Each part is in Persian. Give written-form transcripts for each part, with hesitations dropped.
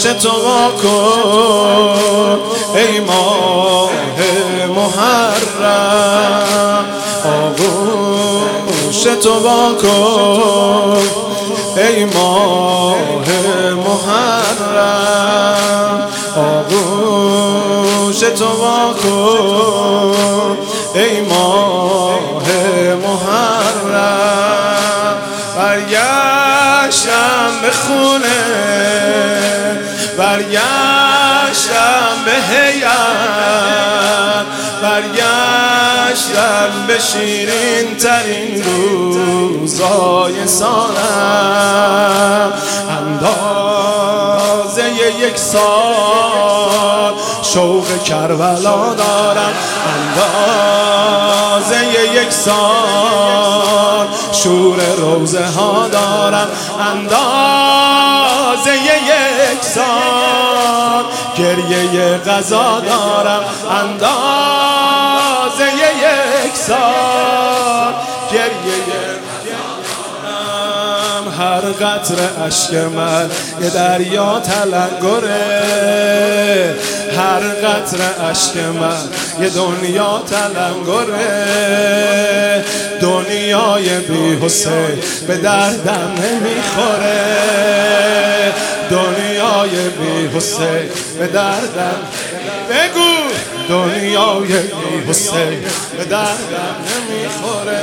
تو وا کن ای ماه محرم، آغوش تو وا کن ای ماه محرم، آغوش تو وا کن ای ماه محرم. برگشتم به خونه، برگشتم به هیئت، برگشتم به شیرین ترین روزای سالم. اندازه یک سال شوق کربلا دارم، اندازه یک سال شور روزه ها دارم، اندازه یک سال گریه غذا دارم، اندازه یک سال گریه. هر قطره اشک من یه دریا تلنگره، هر قطره اشک من یه دنیا تلنگره. دنیای بی حسین به دردم نمیخوره، دنیای بی حسین به دردم، بگو دنیای بی حسین به دردم نمیخوره.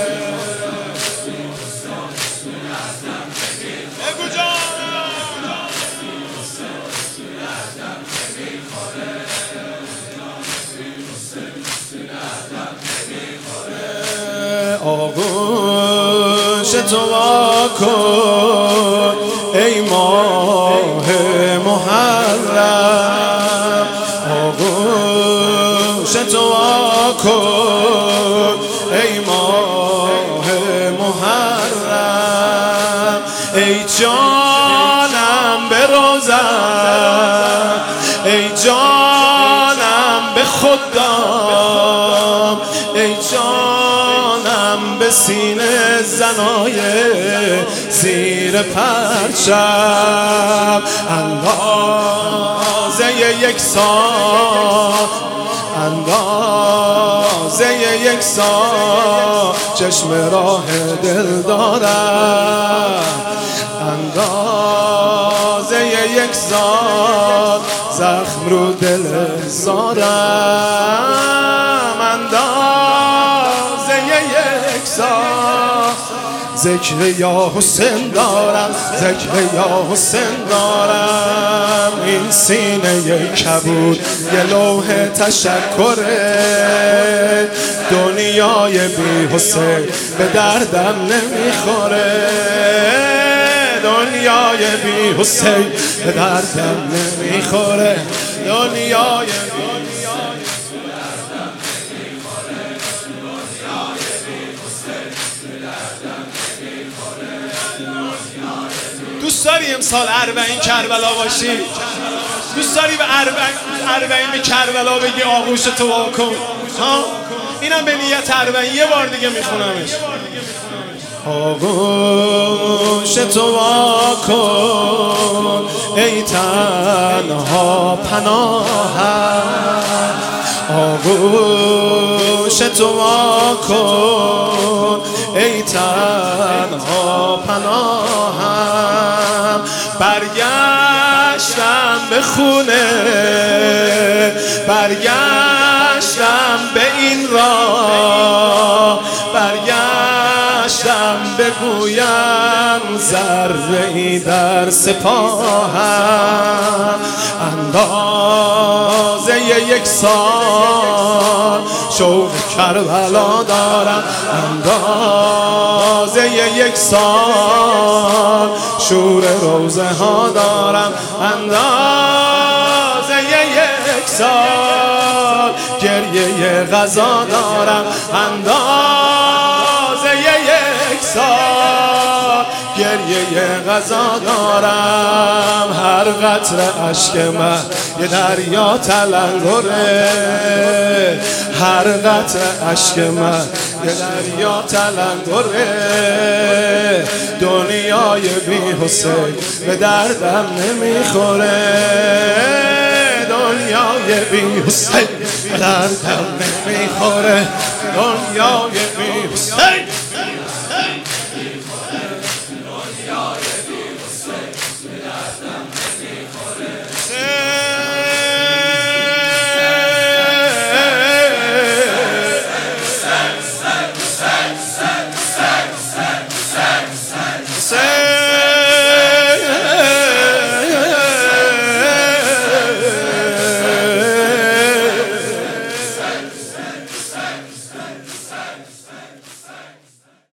آغوش تو وا کن ای ماه محرم، آغوش تو وا کن ای ماه محرم. ای جانم به روزم، ای جانم به خودم، ای جانم به سینه زنای زیر پرچم. اندازه یک سال، اندازه یک سال چشم راه دل دارم، اندازه یک سال زخم رو دل زارم، اندازه یک سال ذکر یا حسین دارم، ذکر یا حسین دارم. این سینه کبود یه لوح تشکره، دنیای بی حسین به دردم نمیخوره، دنیای بی حسین به دردم نمیخوره، دنیای دوست داری امسال اربعین کربلا باشی؟ دوست داری به اربعین به کربلا بگی آغوش تو وا کن؟ ها؟ اینم به نیت اربعین یه بار دیگه میخونمش. آغوش تو وا کن ای تنها پناهم، آغوش تو وا کن ای تنها پناهم. برگشتم به خونه، برگشتم به این راه، برگشتم بگویم ذره‌ای در سپاهم. اندازه یک سال شوق کربلا دارم، اندازه یک سال شور روزه ها دارم، اندازه یک سال گریه غذا دارم، اندازه یک سال گریه مایه غذا دارم، هر قطره اشک من یه دریا تلنگره، هر قطره اشک من یه دریا تلنگره. دنیای بی حسین به دردم نمیخوره، دنیای بی حسین به دردم نمیخوره، دنیای بی